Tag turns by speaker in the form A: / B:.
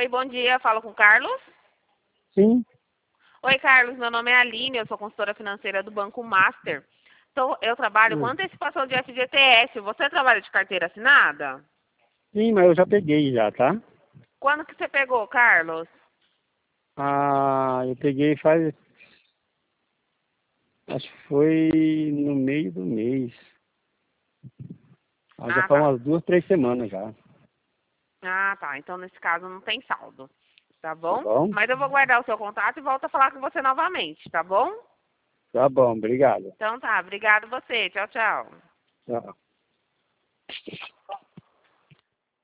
A: Oi, bom dia. Falo com o Carlos?
B: Sim.
A: Oi, Carlos. Meu nome é Aline. Eu sou consultora financeira do Banco Master. Eu trabalho com antecipação de FGTS. Você trabalha de carteira assinada?
B: Sim, mas eu já peguei já, tá?
A: Quando que você pegou, Carlos?
B: Eu peguei faz... Acho que foi no meio do mês. Já
A: Ah,
B: faz
A: tá.
B: umas 2, 3 semanas já.
A: Ah, tá. Então, nesse caso, não tem saldo. Tá
B: Tá
A: bom?
B: bom?
A: Mas eu vou guardar o seu contato e volto a falar com você novamente, tá bom?
B: Tá bom, obrigado.
A: Então tá. Obrigado você. Tchau, tchau.
B: Tchau.